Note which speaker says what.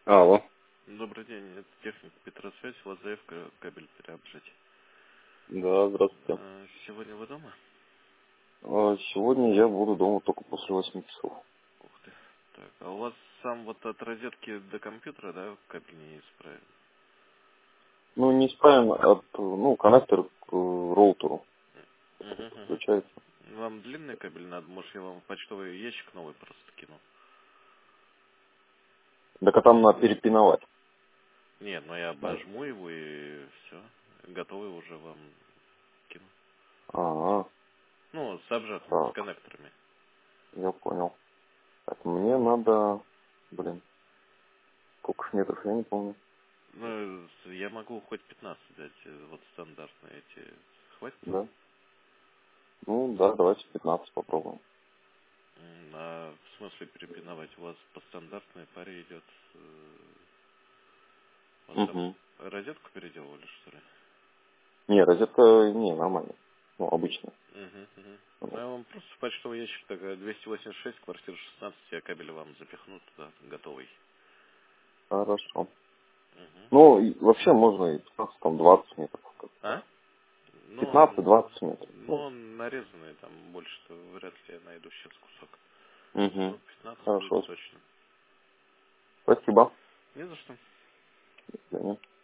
Speaker 1: Алло.
Speaker 2: Добрый день, это техник Петросвязь, у вас заявка кабель переобжать.
Speaker 1: Да, здравствуйте.
Speaker 2: Сегодня вы дома?
Speaker 1: Сегодня я буду дома только после 8 часов.
Speaker 2: Ух ты. Так, а у вас сам вот от розетки до компьютера, да, кабель не исправен?
Speaker 1: Ну, не исправен от, коннектор к роутеру
Speaker 2: Угу, угу.
Speaker 1: подключается.
Speaker 2: Вам длинный кабель надо, может я вам почтовый ящик новый просто кину?
Speaker 1: Так а там надо перепиновать.
Speaker 2: Нет, но я обожму его и все. Готовый уже вам кину.
Speaker 1: Ага,
Speaker 2: Ну, с обжатым, с
Speaker 1: так,
Speaker 2: коннекторами.
Speaker 1: я понял. Так, мне надо, сколько ж метров, я не помню.
Speaker 2: Ну, я могу хоть 15 дать, вот стандартные эти. Хватит вам?
Speaker 1: Да? Ну, да, давайте 15 попробуем.
Speaker 2: А в смысле перепиновать? У вас по стандартной паре идет. У вас там
Speaker 1: Угу.
Speaker 2: розетку переделывали, что ли?
Speaker 1: Не, розетка, не, нормально. Ну, обычно.
Speaker 2: Угу, угу. Ну,
Speaker 1: Вот.
Speaker 2: я вам просто в почтовый ящик, так, 286, квартира 16, я кабель вам запихну туда, готовый.
Speaker 1: Хорошо.
Speaker 2: Угу.
Speaker 1: Ну, и вообще можно и 15, там 20 метров.
Speaker 2: А? Ну,
Speaker 1: 15-20 метров.
Speaker 2: ну,
Speaker 1: Ну,
Speaker 2: он нарезанный, там больше-то вряд ли я найду сейчас кусок.
Speaker 1: угу.
Speaker 2: Ну, 15 будет
Speaker 1: Хорошо.
Speaker 2: точно.
Speaker 1: Спасибо.
Speaker 2: Не за что.
Speaker 1: До свидания.